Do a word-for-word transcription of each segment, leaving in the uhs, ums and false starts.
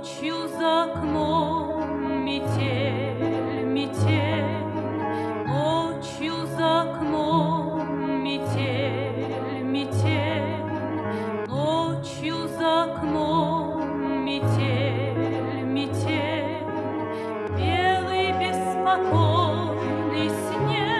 Ночью за окном метель, метель, ночью за окном метель, метель, ночью за окном метель, метель, белый беспокойный снег.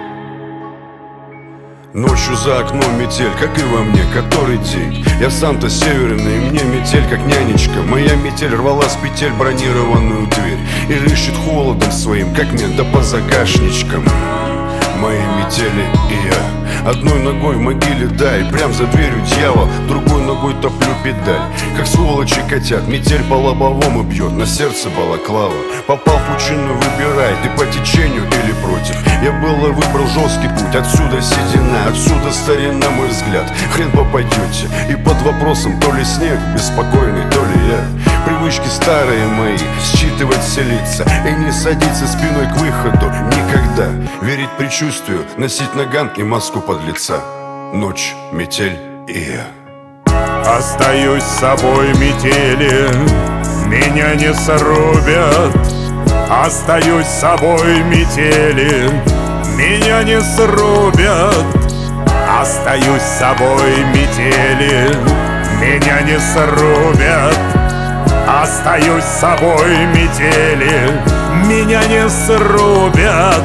Ночью за окном метель, как и во мне, который день. Я сам-то северный, и мне метель как нянечка. Моя метель рвала с петель бронированную дверь и рыщет холодом своим, как мне, да по загашничкам. Мои метели и я одной ногой в могиле, да, и прям за дверью дьявол, другой ногой топлю педаль. Как сволочи котят, метель по лобовому бьет, на сердце балаклава. Попал в пучину, выбирай, ты по течению или против. Я было выбрал жесткий путь, отсюда седина, отсюда старина, мой взгляд. Хрен попадете, и под вопросом то ли снег беспокойный, то ли я. Привычки старые мои, считывать все лица и не садиться спиной к выходу никогда. Верить предчувствию, носить наган и маску под лица. Ночь, метель и я. Остаюсь с собой метели, меня не срубят. Остаюсь с собой метели, меня не срубят. Остаюсь с собой метели, меня не срубят. Остаюсь с собой метели, меня не срубят.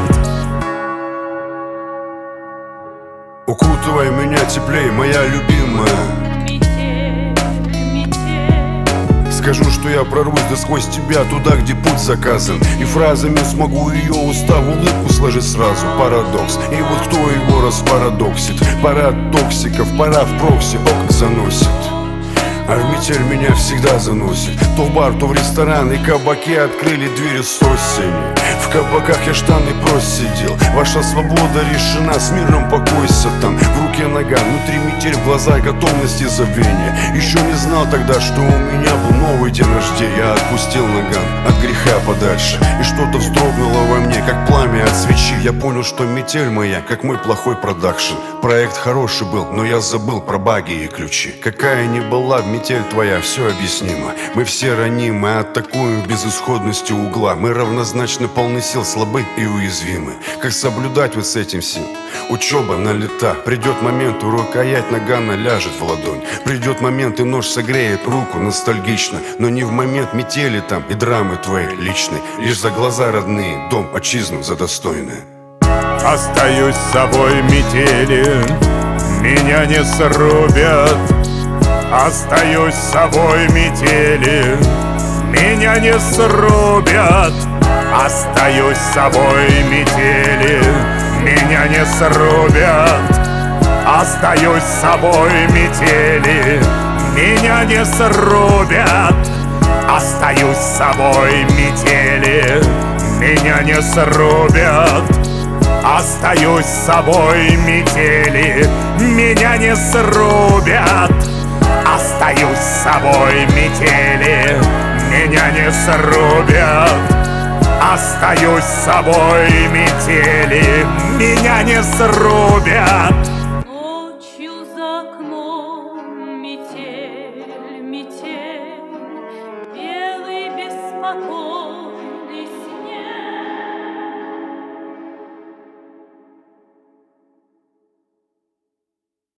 Укутывай меня теплей, моя любимая. Метель, метель. Скажу, что я прорвусь да сквозь тебя туда, где путь заказан. И фразами смогу ее устав улыбку сложить сразу. Парадокс, и вот кто его распарадоксит? Парад токсиков, пора в прокси, ок, заносит. А в метель меня всегда заносит. То в бар, то в ресторан, и кабаки открыли двери с осени. В кабаках я штаны прос сидел. Ваша свобода решена, с миром покойся там. В руке нога, внутри метель, в глаза готовности забвения. Еще не знал тогда, что у меня был новый день рождения. Я отпустил наган от греха подальше, и что-то вздрогнуло во мне, как пламя от свечи. Я понял, что метель моя, как мой плохой продакшн. Проект хороший был, но я забыл про баги и ключи. Какая ни была метель твоя, все объяснимо. Мы все ранимы, атакуем в безысходности угла. Мы равнозначно полны сил, слабы и уязвимы. Как соблюдать вот с этим всем? Учеба на лета. Придет момент, у рукоять нагана ляжет в ладонь. Придет момент, и нож согреет руку ностальгично. Но не в момент метели там и драмы твоей личной. Лишь за глаза родные, дом, отчизну за достойное. Остаюсь с собой метели, меня не срубят. Остаюсь с собой метели, меня не срубят. Остаюсь с собой метели, меня не срубят. Остаюсь с собой метели, меня не срубят. Остаюсь с собой метели, меня не срубят. Остаюсь с собой метели, меня не срубят. Остаюсь с собой метели, меня не срубят. Остаюсь с собой метели, меня не срубят. Ночью за окном метель, метель, белый беспокойный.